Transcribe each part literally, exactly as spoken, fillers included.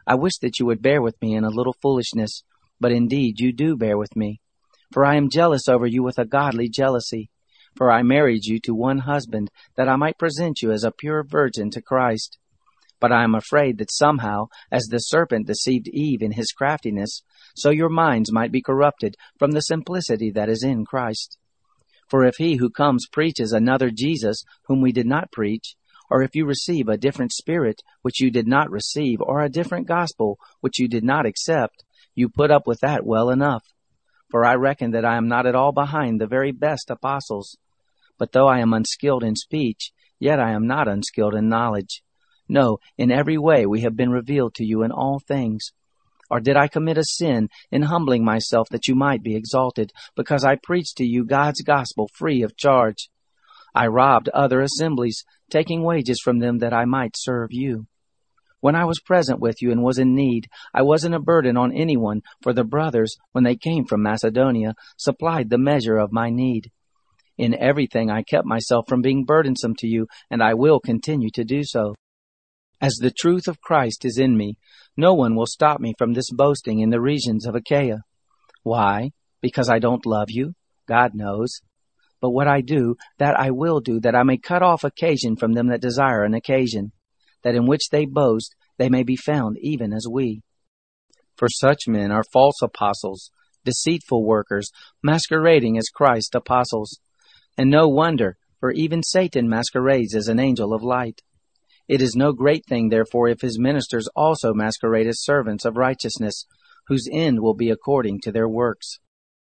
I wish that you would bear with me in a little foolishness, but indeed you do bear with me. For I am jealous over you with a godly jealousy. For I married you to one husband, that I might present you as a pure virgin to Christ. But I am afraid that somehow, as the serpent deceived Eve in his craftiness, so your minds might be corrupted from the simplicity that is in Christ. For if he who comes preaches another Jesus whom we did not preach, or if you receive a different spirit which you did not receive, or a different gospel which you did not accept, you put up with that well enough. For I reckon that I am not at all behind the very best apostles. But though I am unskilled in speech, yet I am not unskilled in knowledge. No, in every way we have been revealed to you in all things. Or did I commit a sin in humbling myself that you might be exalted, because I preached to you God's gospel free of charge? I robbed other assemblies, taking wages from them that I might serve you. When I was present with you and was in need, I wasn't a burden on anyone, for the brothers, when they came from Macedonia, supplied the measure of my need. In everything I kept myself from being burdensome to you, and I will continue to do so. As the truth of Christ is in me, no one will stop me from this boasting in the regions of Achaia. Why? Because I don't love you? God knows. But what I do, that I will do, that I may cut off occasion from them that desire an occasion, that in which they boast they may be found even as we. For such men are false apostles, deceitful workers, masquerading as Christ's apostles. And no wonder, for even Satan masquerades as an angel of light. It is no great thing, therefore, if his ministers also masquerade as servants of righteousness, whose end will be according to their works.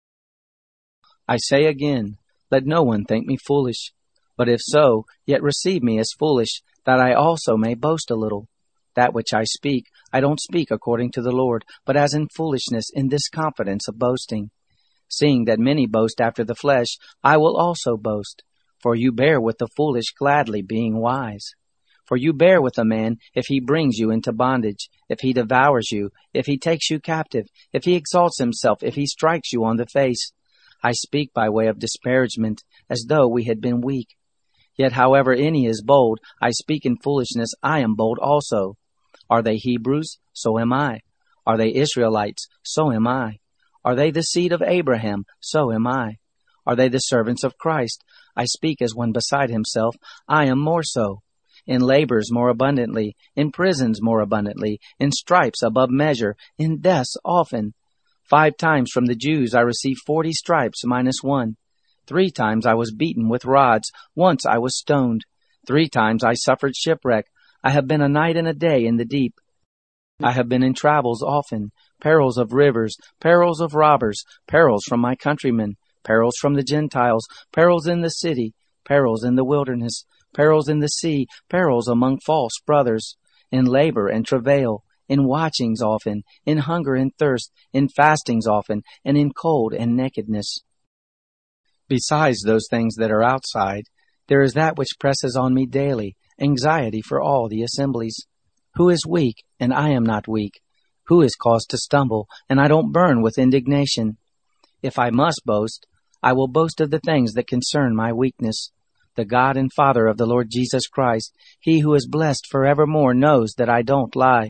I say again, let no one think me foolish. But if so, yet receive me as foolish, that I also may boast a little. That which I speak, I don't speak according to the Lord, but as in foolishness, in this confidence of boasting. Seeing that many boast after the flesh, I will also boast. For you bear with the foolish gladly, being wise. For you bear with a man if he brings you into bondage, if he devours you, if he takes you captive, if he exalts himself, if he strikes you on the face. I speak by way of disparagement, as though we had been weak. Yet however any is bold, I speak in foolishness, I am bold also. Are they Hebrews? So am I. Are they Israelites? So am I. Are they the seed of Abraham? So am I. Are they the servants of Christ? I speak as one beside himself, I am more so. In labors more abundantly, in prisons more abundantly, in stripes above measure, in deaths often. Five times from the Jews I received forty stripes minus one. Three times I was beaten with rods, once I was stoned. Three times I suffered shipwreck. I have been a night and a day in the deep. I have been in travels often, perils of rivers, perils of robbers, perils from my countrymen, perils from the Gentiles, perils in the city, perils in the wilderness, perils in the sea, perils among false brothers, in labor and travail, in watchings often, in hunger and thirst, in fastings often, and in cold and nakedness. Besides those things that are outside, there is that which presses on me daily, anxiety for all the assemblies. Who is weak, and I am not weak? Who is caused to stumble, and I don't burn with indignation? If I must boast, I will boast of the things that concern my weakness. The God and Father of the Lord Jesus Christ, he who is blessed forevermore, knows that I don't lie.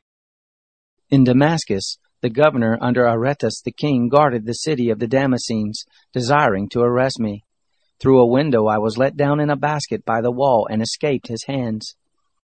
In Damascus, the governor under Aretas the king guarded the city of the Damascenes, desiring to arrest me. Through a window I was let down in a basket by the wall and escaped his hands.